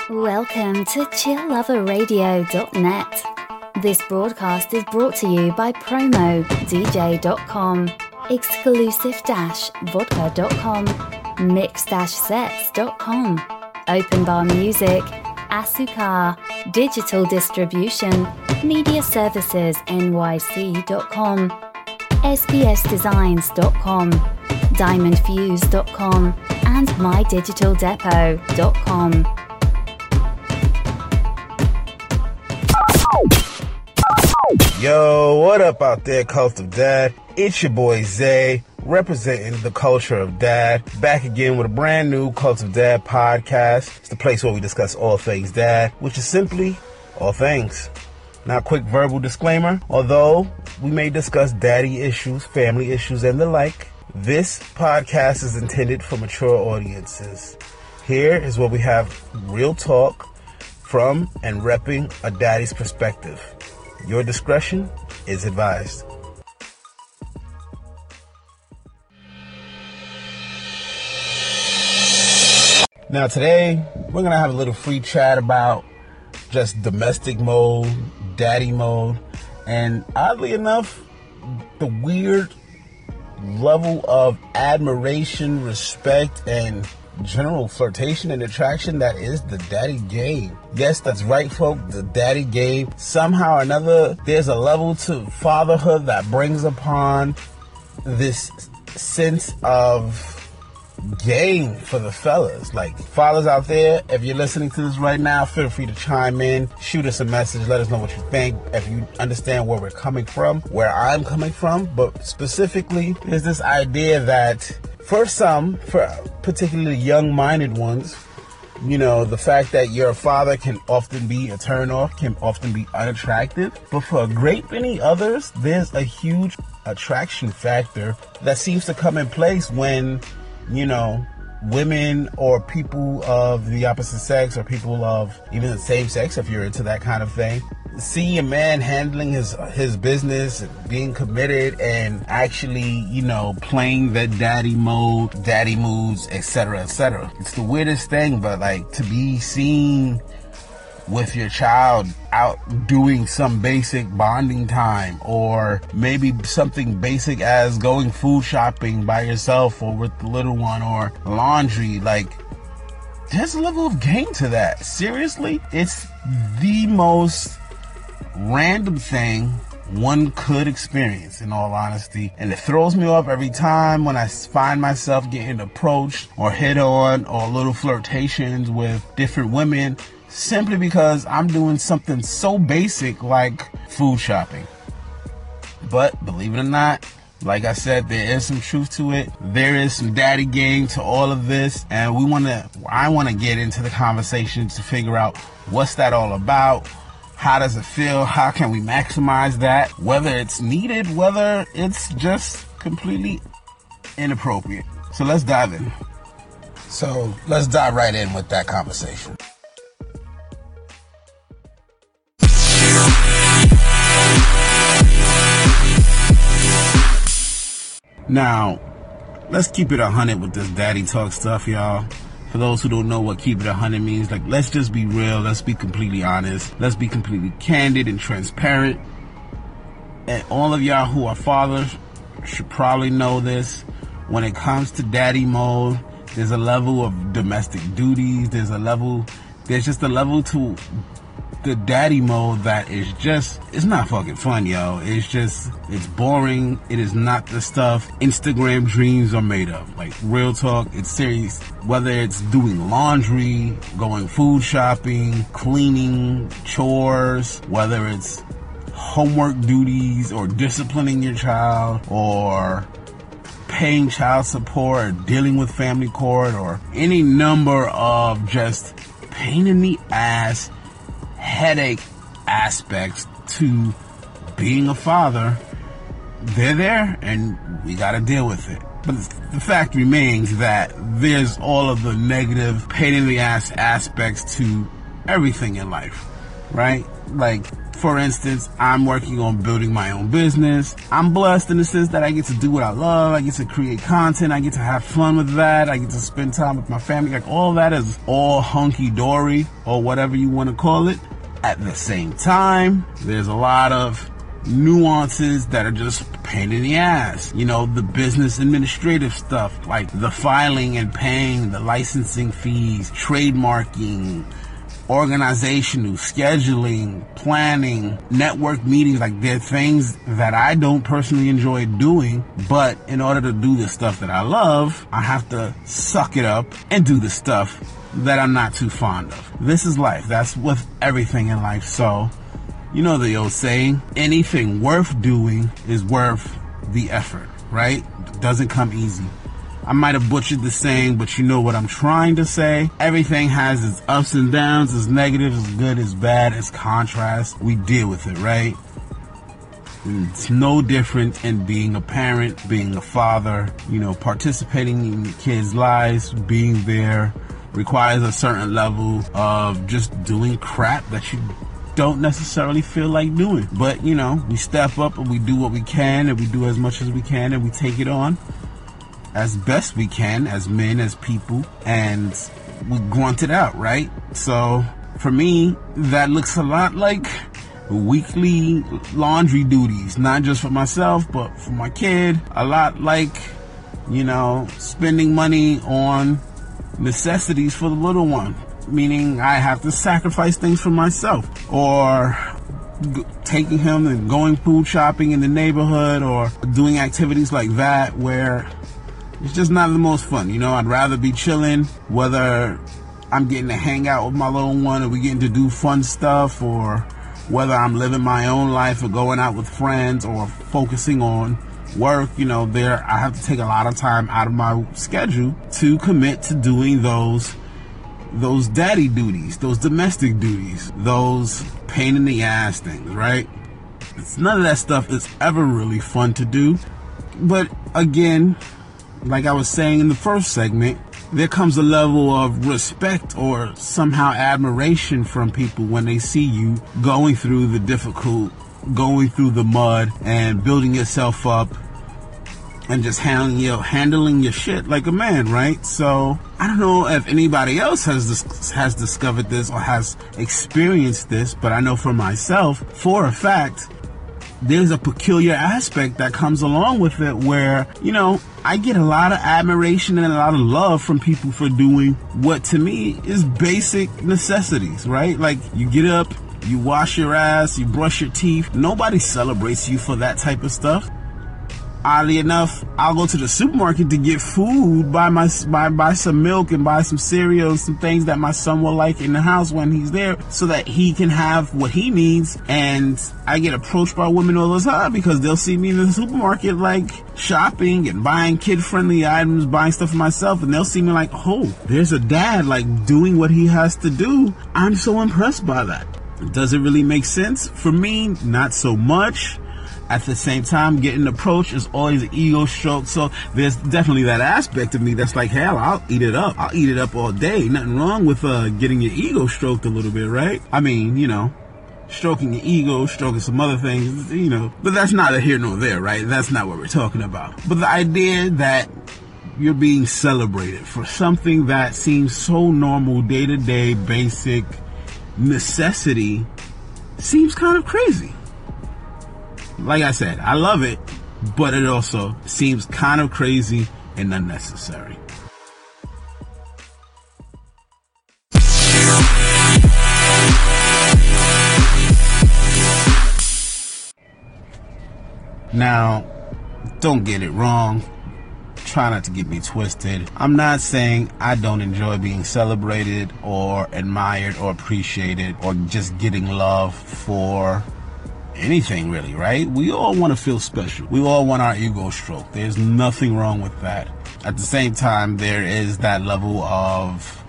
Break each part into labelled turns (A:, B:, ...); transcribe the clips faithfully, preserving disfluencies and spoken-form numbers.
A: Welcome to chill lover radio dot net. This broadcast is brought to you by promo d j dot com, exclusive vodka dot com, mix sets dot com, Open Bar Music, Asukar, Digital Distribution, Media Services N Y C dot com, S B S Designs dot com, Diamond Fuse dot com, and my digital depot dot com.
B: Yo, what up out there, Cult of Dad? It's your boy Zay, representing the culture of dad, back again with a brand new Cult of Dad podcast. It's the place where we discuss all things dad, which is simply all things. Now, quick verbal disclaimer, although we may discuss daddy issues, family issues, and the like, this podcast is intended for mature audiences. Here is where we have real talk from and repping a daddy's perspective. Your discretion is advised. Now today, we're going to have a little free chat about just domestic mode, daddy mode, and oddly enough, the weird level of admiration, respect, and general flirtation and attraction that is the daddy game. Yes, that's right, folks, the daddy game. Somehow or another, there's a level to fatherhood that brings upon this sense of game for the fellas. Like, fathers out there, if you're listening to this right now, feel free to chime in, shoot us a message, let us know what you think, if you understand where we're coming from, where I'm coming from. But specifically, there's this idea that for some, for particularly young-minded ones, you know, the fact that you're a father can often be a turn-off, can often be unattractive. But for a great many others, there's a huge attraction factor that seems to come in place when, you know, women or people of the opposite sex or people of even the same sex, if you're into that kind of thing, see a man handling his his business, being committed, and actually, you know, playing the daddy mode, daddy moves, et cetera, et cetera. It's the weirdest thing, but like to be seen with your child out doing some basic bonding time, or maybe something basic as going food shopping by yourself or with the little one, or laundry, like there's a level of game to that. Seriously, it's the most random thing one could experience, in all honesty, and it throws me off every time when I find myself getting approached or hit on or little flirtations with different women simply because I'm doing something so basic like food shopping. But believe it or not, like I said, there is some truth to it. There is some daddy game to all of this, and we want to I want to get into the conversation to figure out what's that all about. How does it feel? How can we maximize that? Whether it's needed, whether it's just completely inappropriate. So let's dive in. So let's dive right in with that conversation. Now, let's keep it a hundred with this daddy talk stuff, y'all. For those who don't know what keep it a hundred means, like, let's just be real. Let's be completely honest. Let's be completely candid and transparent. And all of y'all who are fathers should probably know this. When it comes to daddy mode, there's a level of domestic duties. There's a level, there's just a level to the daddy mode that is just, it's not fucking fun, yo. It's just, it's boring. It is not the stuff Instagram dreams are made of. Like, real talk, it's serious. Whether it's doing laundry, going food shopping, cleaning, chores, whether it's homework duties or disciplining your child, or paying child support, or dealing with family court, or any number of just pain in the ass, headache aspects to being a father, they're there and we got to deal with it. But the fact remains that there's all of the negative pain in the ass aspects to everything in life. right? Like, for instance, I'm working on building my own business. I'm blessed in the sense that I get to do what I love. I get to create content. I get to have fun with that. I get to spend time with my family. Like, all that is all hunky-dory, or whatever you want to call it. At the same time, there's a lot of nuances that are just pain in the ass. You know, the business administrative stuff, like the filing and paying, the licensing fees, trademarking, organizational, scheduling, planning, network meetings. Like, they're things that I don't personally enjoy doing, but in order to do the stuff that I love, I have to suck it up and do the stuff that I'm not too fond of. This is life. That's with everything in life. So, you know the old saying, anything worth doing is worth the effort, right? It doesn't come easy. I might have butchered the saying, but you know what I'm trying to say. Everything has its ups and downs, its negatives, its good, its bad, its contrast. We deal with it, right? It's no different in being a parent, being a father, you know, participating in your kids' lives, being there requires a certain level of just doing crap that you don't necessarily feel like doing. But, you know, we step up and we do what we can, and we do as much as we can, and we take it on as best we can as men, as people, and we grunt it out, right? So for me, that looks a lot like weekly laundry duties, not just for myself, but for my kid. A lot like, you know, spending money on necessities for the little one, meaning I have to sacrifice things for myself, or g- taking him and going food shopping in the neighborhood, or doing activities like that where it's just not the most fun. You know, I'd rather be chilling, whether I'm getting to hang out with my little one, or we getting to do fun stuff, or whether I'm living my own life or going out with friends or focusing on work. You know, there I have to take a lot of time out of my schedule to commit to doing those those daddy duties, those domestic duties, those pain in the ass things, right? It's none of that stuff is ever really fun to do. But again, like I was saying in the first segment, there comes a level of respect or somehow admiration from people when they see you going through the difficult, going through the mud and building yourself up and just handling your, handling your shit like a man, right? So I don't know if anybody else has this, has discovered this or has experienced this, but I know for myself, for a fact, there's a peculiar aspect that comes along with it where, you know, I get a lot of admiration and a lot of love from people for doing what to me is basic necessities, right? Like, you get up, you wash your ass, you brush your teeth. Nobody celebrates you for that type of stuff. Oddly enough, I'll go to the supermarket to get food, buy my buy, buy some milk and buy some cereal, some things that my son will like in the house when he's there, so that he can have what he needs. And I get approached by women all the time because they'll see me in the supermarket, like, shopping and buying kid-friendly items, buying stuff for myself, and they'll see me like, oh, there's a dad, like, doing what he has to do. I'm so impressed by that. Does it really make sense? For me, not so much. At the same time, getting approached is always an ego stroke. So there's definitely that aspect of me that's like, hell, I'll eat it up. I'll eat it up all day. Nothing wrong with uh, getting your ego stroked a little bit, right? I mean, you know, stroking your ego, stroking some other things, you know, but that's neither here nor there, right? That's not what we're talking about. But the idea that you're being celebrated for something that seems so normal, day-to-day, basic necessity seems kind of crazy. Like I said, I love it, but it also seems kind of crazy and unnecessary. Now, don't get it wrong. Try not to get me twisted. I'm not saying I don't enjoy being celebrated or admired or appreciated or just getting love for anything, really, right? We all want to feel special. We all want our ego stroked. There's nothing wrong with that. At the same time, there is that level of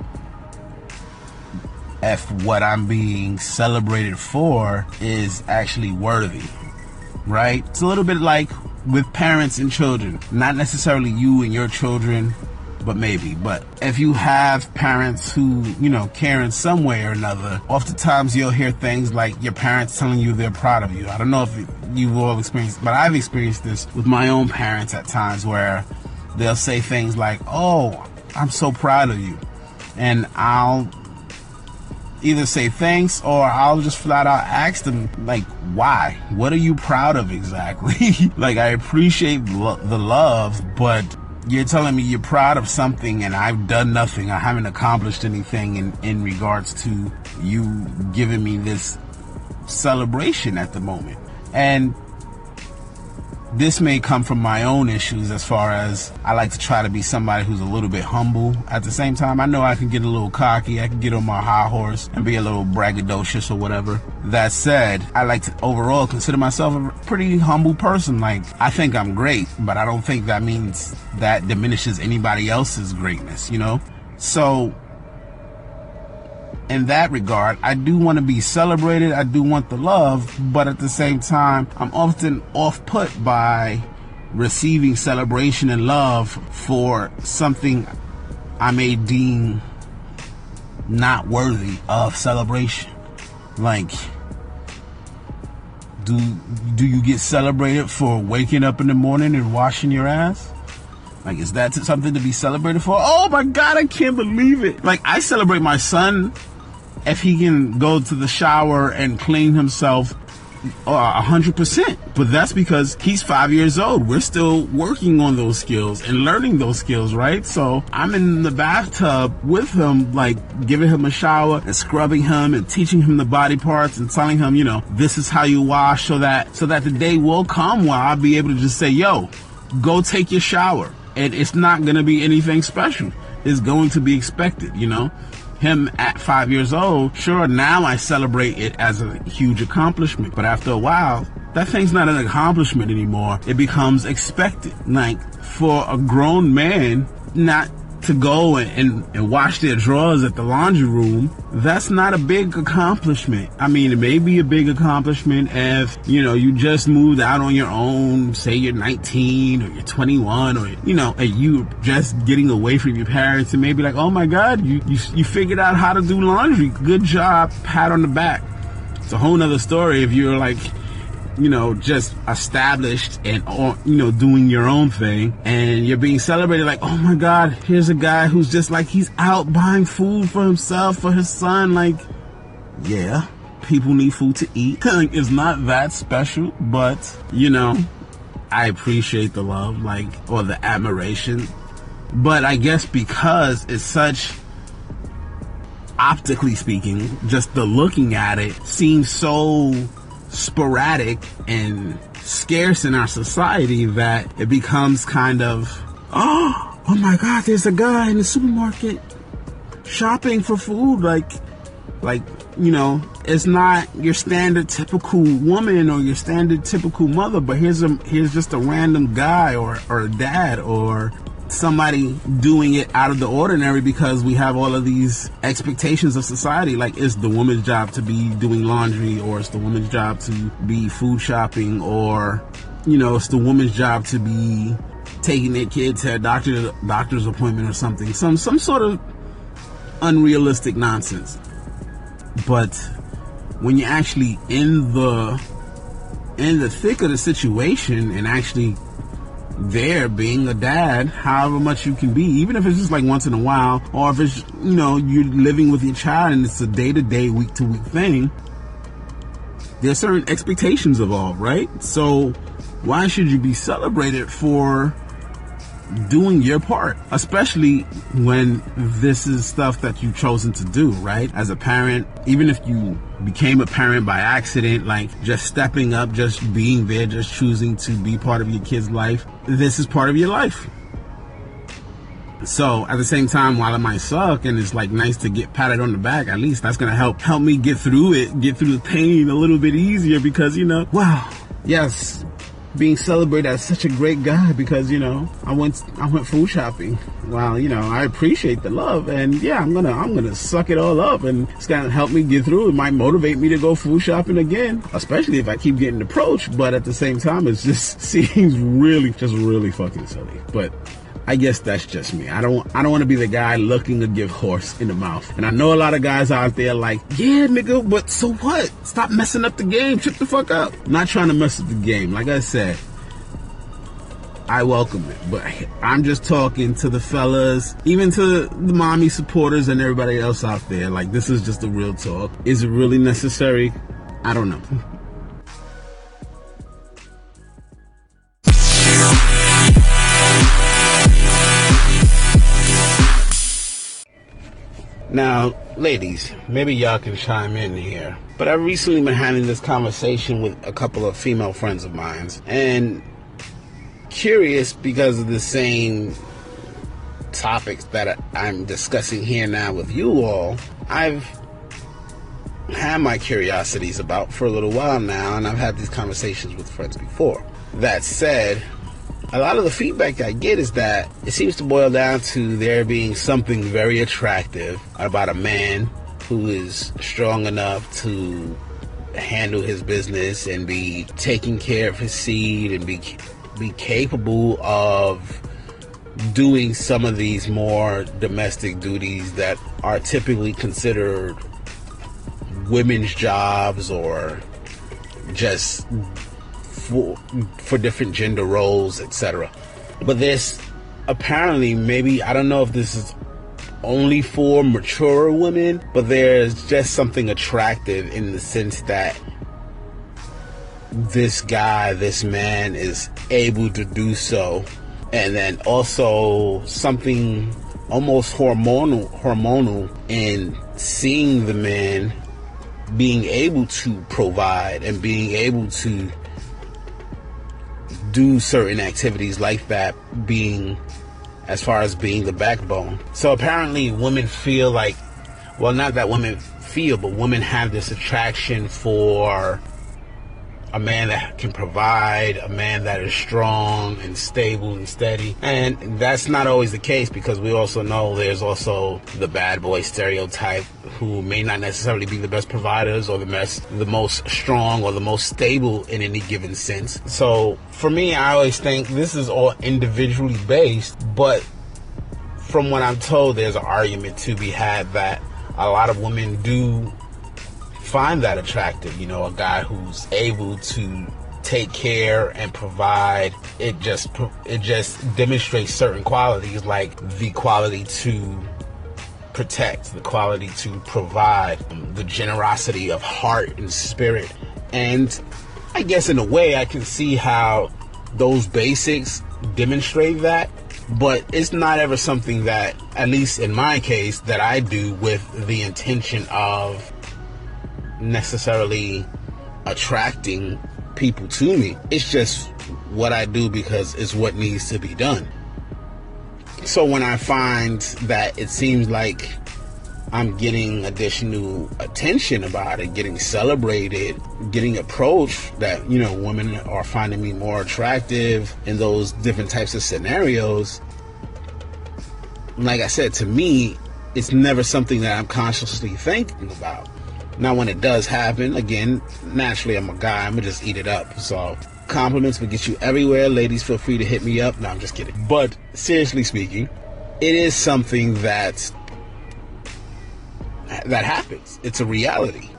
B: if what I'm being celebrated for is actually worthy, right? It's a little bit like with parents and children. Not necessarily you and your children but maybe. But if you have parents who, you know, care in some way or another, oftentimes you'll hear things like your parents telling you they're proud of you. I don't know if you've all experienced, but I've experienced this with my own parents at times where they'll say things like, oh, I'm so proud of you. And I'll either say thanks or I'll just flat out ask them, like, why? What are you proud of exactly? Like, I appreciate lo- the love, but you're telling me you're proud of something and I've done nothing. I haven't accomplished anything in, in regards to you giving me this celebration at the moment. And this may come from my own issues as far as I like to try to be somebody who's a little bit humble. At the same time, I know I can get a little cocky. I can get on my high horse and be a little braggadocious or whatever. That said, I like to overall consider myself a pretty humble person. Like, I think I'm great, but I don't think that means that diminishes anybody else's greatness, you know? So in that regard, I do want to be celebrated. I do want the love, but at the same time, I'm often off-put by receiving celebration and love for something I may deem not worthy of celebration. Like, do do you get celebrated for waking up in the morning and washing your ass? Like, is that something to be celebrated for? Oh my God, I can't believe it. Like, I celebrate my son if he can go to the shower and clean himself a uh, hundred percent. But that's because he's five years old. We're still working on those skills and learning those skills, right? So I'm in the bathtub with him, like giving him a shower and scrubbing him and teaching him the body parts and telling him, you know, this is how you wash, so that so that the day will come where I'll be able to just say, yo, go take your shower. And it's not going to be anything special. It's going to be expected, you know? Him at five years old, sure, now I celebrate it as a huge accomplishment. But after a while, that thing's not an accomplishment anymore. It becomes expected. Like, for a grown man not to go and, and, and wash their drawers at the laundry room, that's not a big accomplishment. I mean, it may be a big accomplishment if, you know, you just moved out on your own, say you're nineteen or you're twenty-one, or, you know, and you just getting away from your parents and maybe like, oh my God, you, you, you figured out how to do laundry. Good job, pat on the back. It's a whole nother story if you're like, you know, just established and, you know, doing your own thing and you're being celebrated like, oh my God, here's a guy who's just like, he's out buying food for himself, for his son. Like, yeah, people need food to eat. It's not that special, but, you know, I appreciate the love, like, or the admiration. But I guess because it's such, optically speaking, just the looking at it seems so sporadic and scarce in our society that it becomes kind of, oh, oh my God, there's a guy in the supermarket shopping for food. Like, like, you know, it's not your standard typical woman or your standard typical mother, but here's a, here's just a random guy or, or a dad or somebody doing it out of the ordinary because we have all of these expectations of society. Like, it's the woman's job to be doing laundry, or it's the woman's job to be food shopping, or, you know, it's the woman's job to be taking their kid to a doctor, doctor's appointment or something. Some, some sort of unrealistic nonsense. But when you're actually in the, in the thick of the situation and actually there being a dad, however much you can be, even if it's just like once in a while, or if it's, you know, you're living with your child and it's a day-to-day, week-to-week thing, there's certain expectations involved, right? So why should you be celebrated for doing your part, especially when this is stuff that you've chosen to do, right? As a parent, even if you became a parent by accident, like just stepping up, just being there, just choosing to be part of your kid's life, this is part of your life. So at the same time, while it might suck and it's like nice to get patted on the back, at least that's going to help help me get through it, get through the pain a little bit easier, because, you know, wow, yes, being celebrated as such a great guy because, you know, I went I went food shopping. Well, you know, I appreciate the love, and yeah, I'm gonna I'm gonna suck it all up, and it's gonna help me get through. It might motivate me to go food shopping again, especially if I keep getting approached. But at the same time, it just seems really, just really fucking silly. But I guess that's just me. I don't I don't want to be the guy looking to give horse in the mouth. And I know a lot of guys out there like, yeah, nigga, but so what? Stop messing up the game. Shut the fuck up. Not trying to mess up the game. Like I said, I welcome it. But I'm just talking to the fellas, even to the mommy supporters and everybody else out there. Like, this is just a real talk. Is it really necessary? I don't know. Now, ladies, maybe y'all can chime in here, but I've recently been having this conversation with a couple of female friends of mine, and curious because of the same topics that I'm discussing here now with you all. I've had my curiosities about for a little while now, and I've had these conversations with friends before. That said, a lot of the feedback I get is that it seems to boil down to there being something very attractive about a man who is strong enough to handle his business and be taking care of his seed and be be capable of doing some of these more domestic duties that are typically considered women's jobs or just For, for different gender roles, et cetera. But there's apparently, maybe, I don't know if this is only for mature women, but there's just something attractive in the sense that this guy, this man is able to do so. And then also something almost hormonal, hormonal in seeing the man being able to provide and being able to do certain activities like that, being as far as being the backbone. So apparently women feel like, well, not that women feel, but women have this attraction for a man that can provide, a man that is strong and stable and steady. And that's not always the case, because we also know there's also the bad boy stereotype who may not necessarily be the best providers or the best, the most strong or the most stable in any given sense. So for me, I always think this is all individually based, but from what I'm told, there's an argument to be had that a lot of women do find that attractive. You know, a guy who's able to take care and provide. It just it just demonstrates certain qualities, like the quality to protect, the quality to provide, the generosity of heart and spirit. And I guess in a way I can see how those basics demonstrate that, but it's not ever something that, at least in my case, that I do with the intention of necessarily attracting people to me. It's just what I do because it's what needs to be done. So when I find that it seems like I'm getting additional attention about it, getting celebrated, getting approached, that, you know, women are finding me more attractive in those different types of scenarios, like I said, to me, it's never something that I'm consciously thinking about. Now, when it does happen, again, naturally, I'm a guy. I'm going to just eat it up. So compliments will get you everywhere. Ladies, feel free to hit me up. No, I'm just kidding. But seriously speaking, it is something that that happens. It's a reality.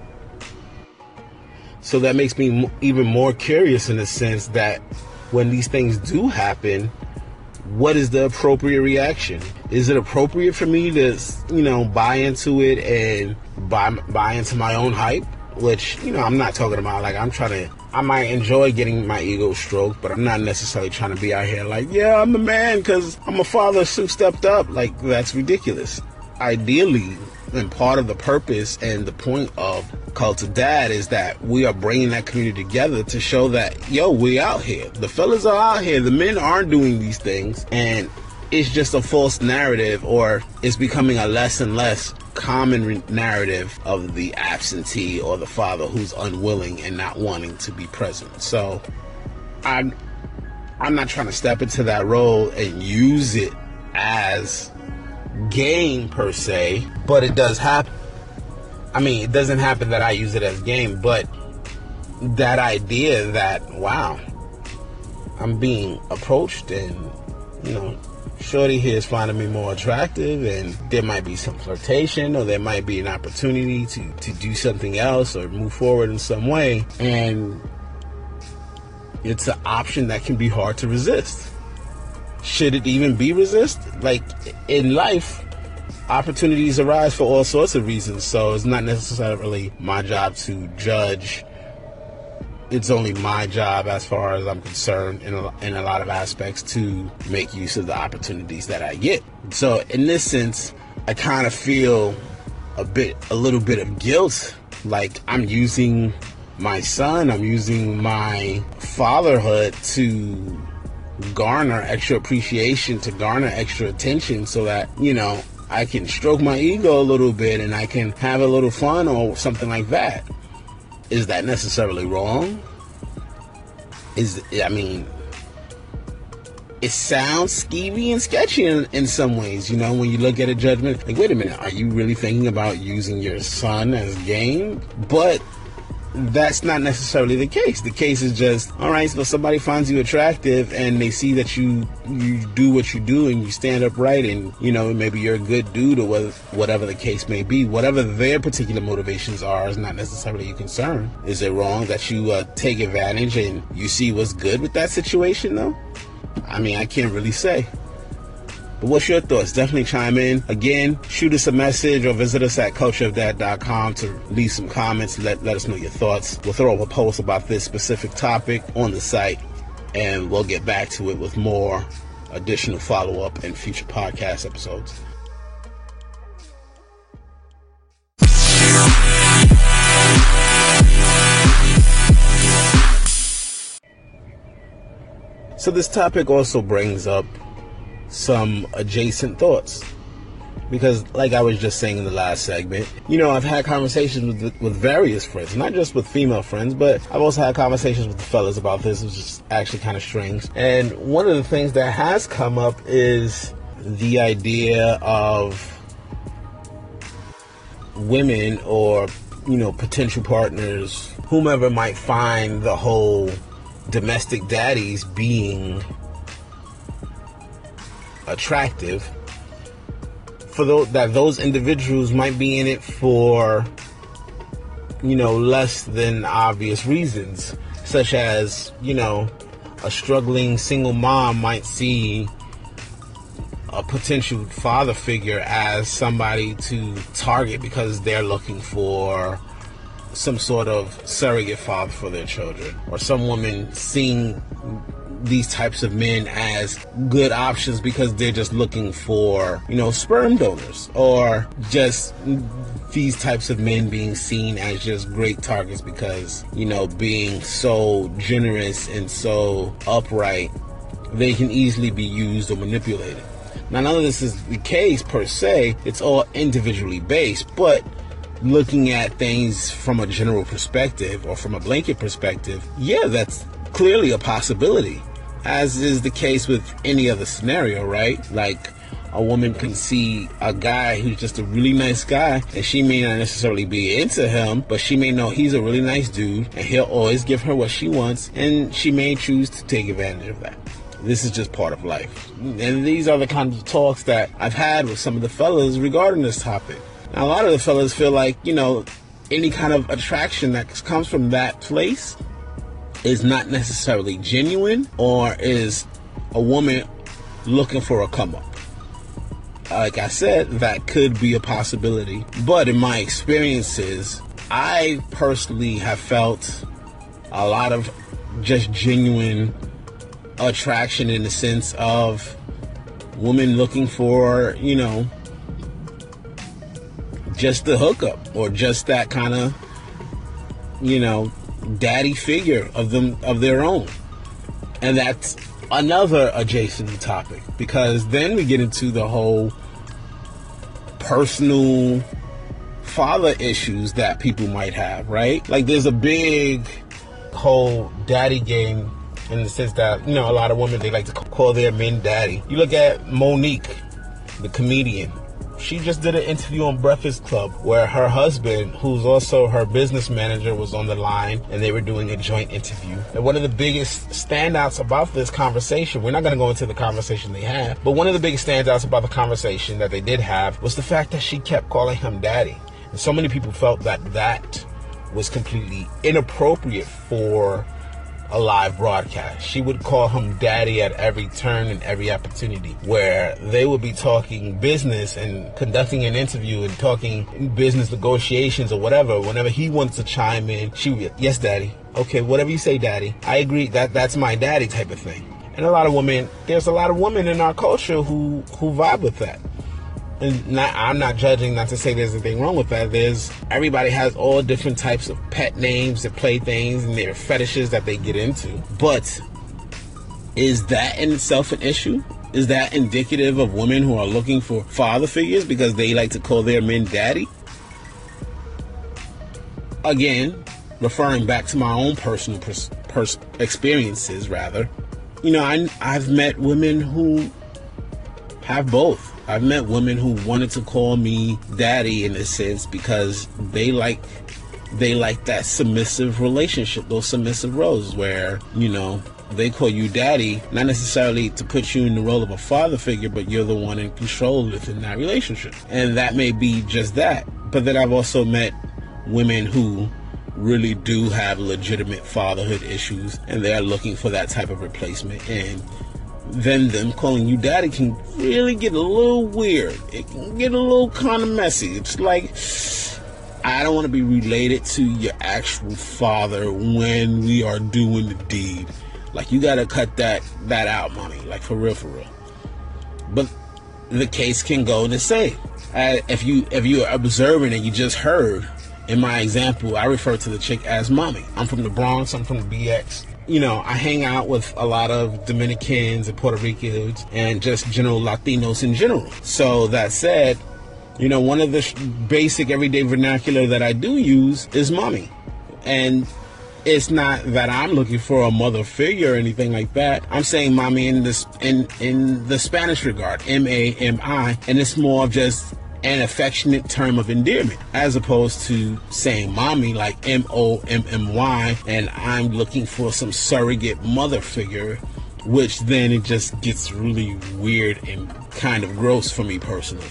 B: So that makes me even more curious in the sense that when these things do happen, what is the appropriate reaction? Is it appropriate for me to, you know, buy into it and buy buy into my own hype? Which, you know, I'm not talking about like I'm trying to, I might enjoy getting my ego stroked, but I'm not necessarily trying to be out here like, yeah, I'm a man because I'm a father who stepped up. Like, that's ridiculous. Ideally, and part of the purpose and the point of Cult of Dad is that we are bringing that community together to show that, yo, we out here. The fellas are out here. The men aren't doing these things. And it's just a false narrative, or it's becoming a less and less common re- narrative of the absentee or the father who's unwilling and not wanting to be present. So I'm, I'm not trying to step into that role and use it as game per se, but it does happen. I mean, it doesn't happen that I use it as game, but that idea that, wow, I'm being approached and, you know, shorty here is finding me more attractive, and there might be some flirtation, or there might be an opportunity to, to do something else or move forward in some way. And it's an option that can be hard to resist. Should it even be resisted? Like, in life, opportunities arise for all sorts of reasons, so it's not necessarily my job to judge. It's only my job, as far as I'm concerned, in a, in a lot of aspects, to make use of the opportunities that I get. So in this sense, I kind of feel a bit, a little bit of guilt. Like, I'm using my son, I'm using my fatherhood to garner extra appreciation, to garner extra attention, so that, you know, I can stroke my ego a little bit and I can have a little fun or something like that. Is that necessarily wrong? Is, I mean, it sounds skeevy and sketchy in, in some ways, you know, when you look at a judgment. Like, wait a minute, are you really thinking about using your son as game? But that's not necessarily the case. The case is just, all right, so somebody finds you attractive and they see that you you do what you do and you stand upright, and, you know, maybe you're a good dude, or whatever the case may be. Whatever their particular motivations are is not necessarily your concern. Is it wrong that you uh, take advantage and you see what's good with that situation, though? I mean, I can't really say. But what's your thoughts? Definitely chime in. Again, shoot us a message or visit us at culture of dad dot com to leave some comments. Let, let us know your thoughts. We'll throw up a post about this specific topic on the site, and we'll get back to it with more additional follow-up and future podcast episodes. So this topic also brings up some adjacent thoughts, because, like I was just saying in the last segment, you know, I've had conversations with with various friends, not just with female friends, but I've also had conversations with the fellas about this, which is actually kind of strange. And one of the things that has come up is the idea of women, or, you know, potential partners, whomever might find the whole domestic daddies being attractive, for those, that those individuals might be in it for, you know, less than obvious reasons, such as, you know, a struggling single mom might see a potential father figure as somebody to target because they're looking for some sort of surrogate father for their children, or some women seeing these types of men as good options because they're just looking for, you know, sperm donors, or just these types of men being seen as just great targets because, you know, being so generous and so upright, they can easily be used or manipulated. Now, none of this is the case per se. It's all individually based, but looking at things from a general perspective, or from a blanket perspective, yeah, that's clearly a possibility, as is the case with any other scenario, right? Like, a woman can see a guy who's just a really nice guy, and she may not necessarily be into him, but she may know he's a really nice dude, and he'll always give her what she wants, and she may choose to take advantage of that. This is just part of life. And these are the kinds of talks that I've had with some of the fellas regarding this topic. Now, a lot of the fellas feel like, you know, any kind of attraction that comes from that place is not necessarily genuine, or is a woman looking for a come up. Like I said, that could be a possibility. But in my experiences, I personally have felt a lot of just genuine attraction, in the sense of women looking for, you know, just the hookup, or just that kind of, you know, daddy figure of them, of their own. And that's another adjacent topic, because then we get into the whole personal father issues that people might have, right? Like, there's a big whole daddy game, in the sense that, you know, a lot of women, they like to call their men daddy. You look at Monique, the comedian. she just did an interview on Breakfast Club where her husband, who's also her business manager, was on the line, and they were doing a joint interview. And one of the biggest standouts about this conversation, we're not going to go into the conversation they had, but one of the biggest standouts about the conversation that they did have was the fact that she kept calling him daddy. And so many people felt that that was completely inappropriate for a live broadcast. She would call him daddy at every turn and every opportunity, where they would be talking business and conducting an interview and talking business negotiations or whatever. Whenever he wants to chime in, she would, yes, daddy. Okay, whatever you say, daddy. I agree. That that's my daddy type of thing. And a lot of women, there's a lot of women in our culture who, who vibe with that. And not, I'm not judging, not to say there's anything wrong with that. There's, everybody has all different types of pet names and playthings and their fetishes that they get into. But is that in itself an issue? Is that indicative of women who are looking for father figures because they like to call their men daddy? Again, referring back to my own personal pers- pers- experiences, rather. You know, I, I've met women who have both. I've met women who wanted to call me daddy in a sense because they like they like that submissive relationship, those submissive roles where, you know, they call you daddy, not necessarily to put you in the role of a father figure, but you're the one in control within that relationship. And that may be just that. But then I've also met women who really do have legitimate fatherhood issues and they're looking for that type of replacement. And then them calling you daddy can really get a little weird. It can get a little kind of messy. It's like, I don't want to be related to your actual father when we are doing the deed. Like, you got to cut that that out, mommy. Like, for real, for real. But the case can go the same. Uh, if you if you're observing and you just heard, in my example, I refer to the chick as mommy. I'm from the Bronx. I'm from the B X. You know, I hang out with a lot of Dominicans and Puerto Ricans and just general Latinos in general. So that said, you know, one of the sh- basic everyday vernacular that I do use is mommy. And it's not that I'm looking for a mother figure or anything like that. I'm saying mommy in this in, in the Spanish regard, M A M I, and it's more of just an affectionate term of endearment, as opposed to saying mommy like M O M M Y, and I'm looking for some surrogate mother figure, which then it just gets really weird and kind of gross for me personally.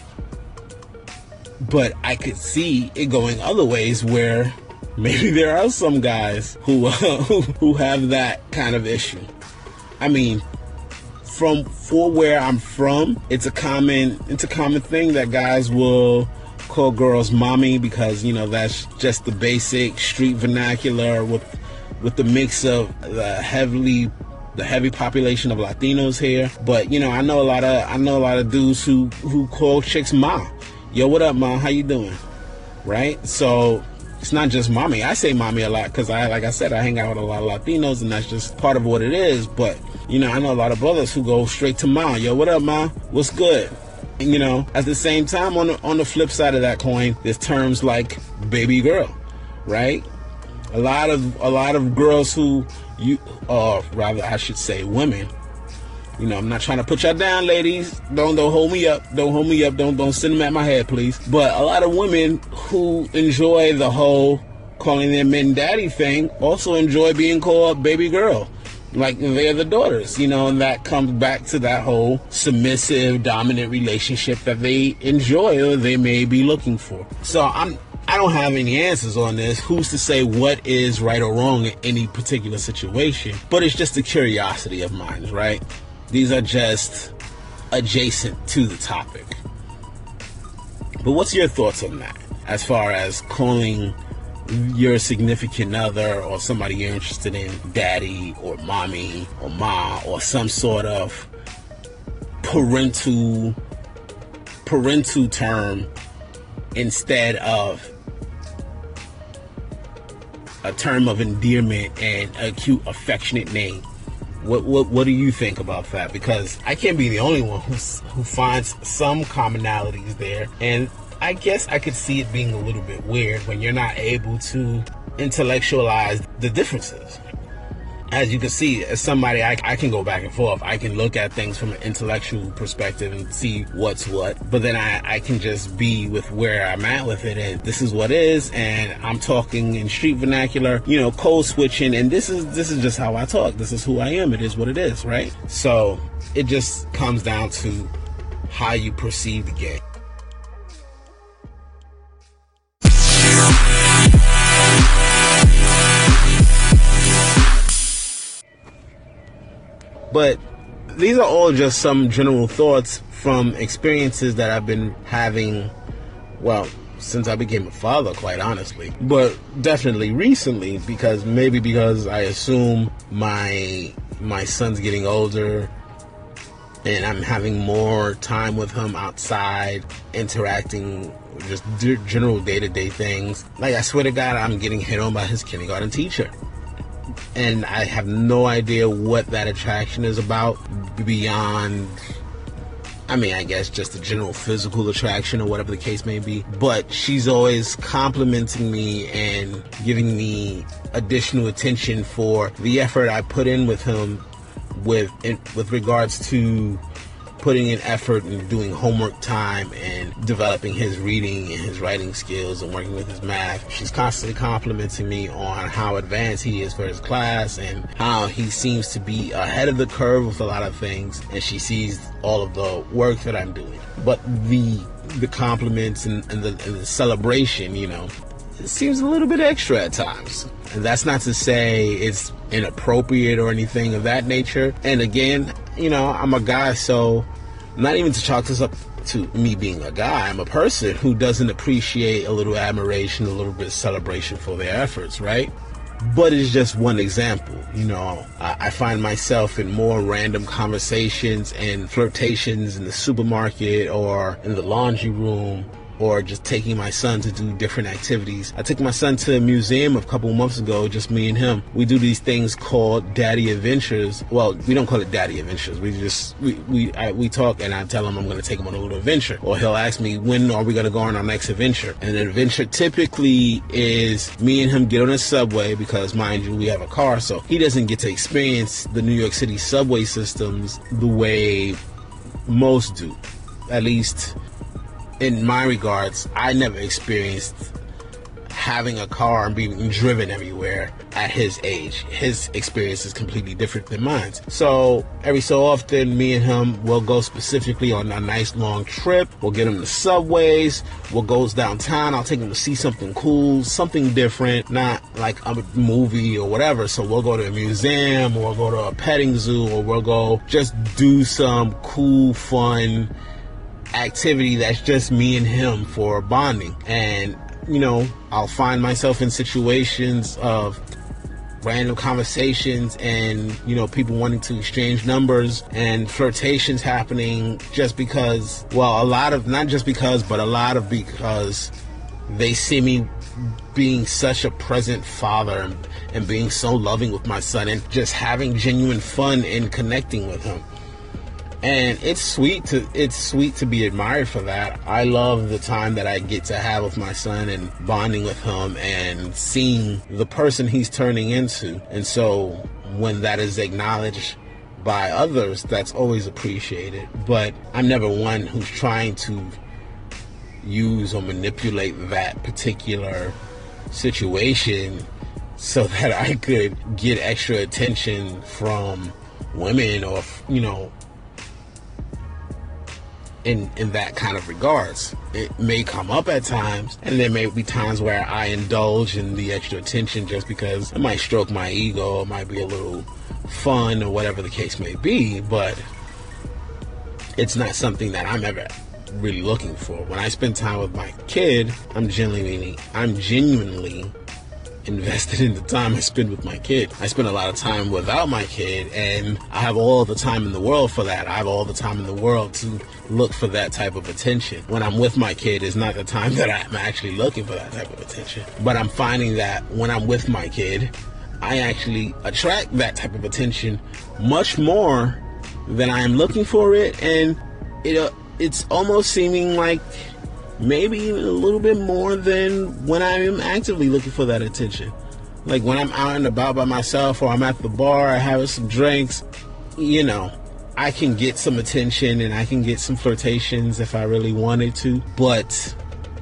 B: But I could see it going other ways where maybe there are some guys who, uh, who, who have that kind of issue. I mean, From for where I'm from, it's a common it's a common thing that guys will call girls mommy because, you know, that's just the basic street vernacular with with the mix of the heavily the heavy population of Latinos here. But, you know, I know a lot of I know a lot of dudes who who call chicks ma. Yo, what up, ma? How you doing? Right? So it's not just mommy. I say mommy a lot because I, like I said, I hang out with a lot of Latinos, and that's just part of what it is. But, you know, I know a lot of brothers who go straight to ma. Yo, what up, ma? What's good? And, you know, at the same time, on the, on the flip side of that coin, there's terms like baby girl, right? A lot of a lot of girls who you, or rather, I should say, women. You know, I'm not trying to put y'all down, ladies. Don't don't hold me up. Don't hold me up. Don't don't send them at my head, please. But a lot of women who enjoy the whole calling their men daddy thing also enjoy being called baby girl, like they're the daughters. You know, and that comes back to that whole submissive, dominant relationship that they enjoy or they may be looking for. So I'm. I don't have any answers on this. Who's to say what is right or wrong in any particular situation? But it's just a curiosity of mine, right? These are just adjacent to the topic. But what's your thoughts on that? As far as calling your significant other or somebody you're interested in daddy or mommy or ma or some sort of parental parental term instead of a term of endearment and a cute, affectionate name. What what what do you think about that? Because I can't be the only one who's, who finds some commonalities there. And I guess I could see it being a little bit weird when you're not able to intellectualize the differences. as you can see, as somebody, I, I can go back and forth. I can look at things from an intellectual perspective and see what's what. But then I, I can just be with where I'm at with it. And this is what is. And I'm talking in street vernacular, you know, code switching. And this is this is just how I talk. This is who I am. It is what it is, right? So it just comes down to how you perceive the game. But these are all just some general thoughts from experiences that I've been having, well, since I became a father, quite honestly. But definitely recently, because maybe because I assume my my son's getting older and I'm having more time with him outside, interacting, just general day-to-day things. Like, I swear to God, I'm getting hit on by his kindergarten teacher. And I have no idea what that attraction is about beyond, I mean, I guess just the general physical attraction or whatever the case may be. But she's always complimenting me and giving me additional attention for the effort I put in with him with in, with regards to putting in effort and doing homework time and developing his reading and his writing skills and working with his math. She's constantly complimenting me on how advanced he is for his class and how he seems to be ahead of the curve with a lot of things, and she sees all of the work that I'm doing. But the the compliments and, and, the, and the celebration, you know, it seems a little bit extra at times. And that's not to say it's inappropriate or anything of that nature. And again, you know, I'm a guy, so not even to chalk this up to me being a guy, I'm a person who doesn't appreciate a little admiration, a little bit of celebration for their efforts, right? But it's just one example. You know, I, I find myself in more random conversations and flirtations in the supermarket or in the laundry room, or just taking my son to do different activities. I took my son to a museum a couple of months ago, just me and him. We do these things called daddy adventures. Well, we don't call it daddy adventures. We just, we we, I, we talk and I tell him I'm gonna take him on a little adventure. Or he'll ask me, when are we gonna go on our next adventure? And an adventure typically is me and him get on a subway, because mind you, we have a car, so he doesn't get to experience the New York City subway systems the way most do. At least in my regards, I never experienced having a car and being driven everywhere at his age. His experience is completely different than mine. So every so often, me and him will go specifically on a nice long trip. We'll get him to subways. We'll go downtown. I'll take him to see something cool, something different, not like a movie or whatever. So we'll go to a museum, or we'll go to a petting zoo, or we'll go just do some cool, fun activity that's just me and him for bonding. And you know, I'll find myself in situations of random conversations and, you know, people wanting to exchange numbers and flirtations happening just because, well, a lot of, not just because, but a lot of because they see me being such a present father and, and being so loving with my son and just having genuine fun in connecting with him. And it's sweet to it's sweet to be admired for that. I love the time that I get to have with my son and bonding with him and seeing the person he's turning into. And so when that is acknowledged by others, that's always appreciated. But I'm never one who's trying to use or manipulate that particular situation so that I could get extra attention from women or, you know, in in that kind of regards. It may come up at times, and there may be times where I indulge in the extra attention just because it might stroke my ego, it might be a little fun or whatever the case may be, but it's not something that I'm ever really looking for. When I spend time with my kid, I'm genuinely I'm genuinely invested in the time I spend with my kid. I spend a lot of time without my kid, and I have all the time in the world for that. I have all the time in the world to look for that type of attention. When I'm with my kid is not the time that I'm actually looking for that type of attention. But I'm finding that when I'm with my kid, I actually attract that type of attention much more than I am looking for it, and it uh, it's almost seeming like maybe even a little bit more than when I am actively looking for that attention. Like when I'm out and about by myself, or I'm at the bar, having some drinks, you know, I can get some attention and I can get some flirtations if I really wanted to, but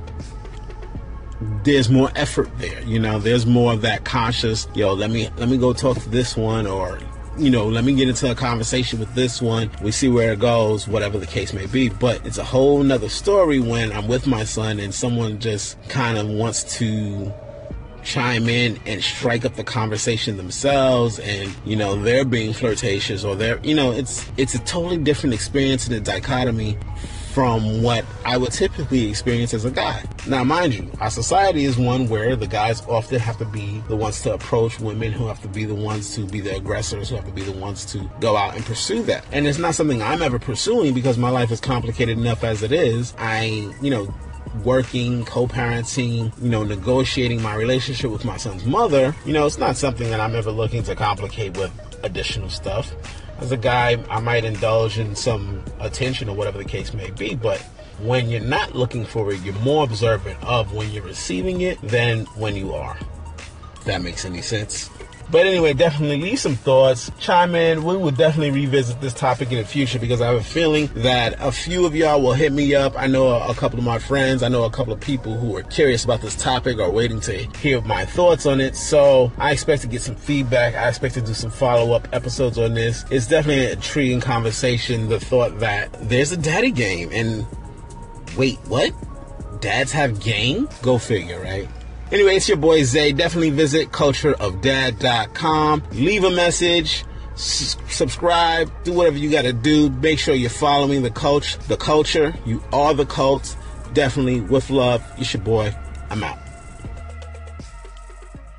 B: there's more effort there, you know, there's more of that conscious, yo, let me, let me go talk to this one, or, you know, let me get into a conversation with this one. We see where it goes, whatever the case may be. But it's a whole nother story when I'm with my son and someone just kind of wants to chime in and strike up the conversation themselves, and you know they're being flirtatious, or they're, you know, it's it's a totally different experience and a dichotomy from what I would typically experience as a guy. Now mind you, our society is one where the guys often have to be the ones to approach women, who have to be the ones to be the aggressors, who have to be the ones to go out and pursue that. And it's not something I'm ever pursuing because my life is complicated enough as it is. I, you know, working, co-parenting, you know, negotiating my relationship with my son's mother, you know, it's not something that I'm ever looking to complicate with additional stuff. As a guy, I might indulge in some attention or whatever the case may be, but when you're not looking for it, you're more observant of when you're receiving it than when you are. If that makes any sense. But anyway, definitely leave some thoughts, chime in. We will definitely revisit this topic in the future because I have a feeling that a few of y'all will hit me up. I know a, a couple of my friends, I know a couple of people who are curious about this topic or waiting to hear my thoughts on it. So I expect to get some feedback. I expect to do some follow-up episodes on this. It's definitely an intriguing conversation, the thought that there's a daddy game. And wait, what? Dads have game? Go figure, right? Anyway, it's your boy Zay. Definitely visit culture of dad dot com. Leave a message, s- subscribe, do whatever you got to do. Make sure you're following the coach, the culture. You are the cult. Definitely with love. It's your boy. I'm out.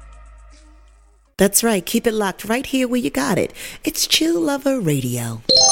C: That's right. Keep it locked right here where you got it. It's Chill Lover Radio.